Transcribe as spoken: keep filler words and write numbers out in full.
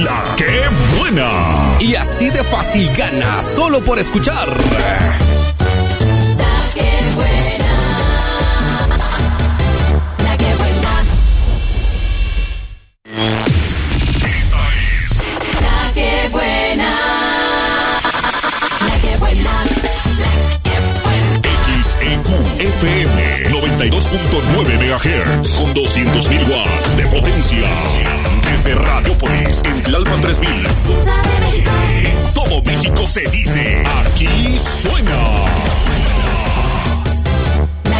La que buena. Y así de fácil gana, solo por escuchar. La que buena. La que buena. Esta es La que buena. La que buena. X E Q F M noventa y dos punto nueve megahertz con doscientos mil watts de potencia. Desde Radiopolis en Tlalpan tres mil. Ciudad de México. Todo México se dice.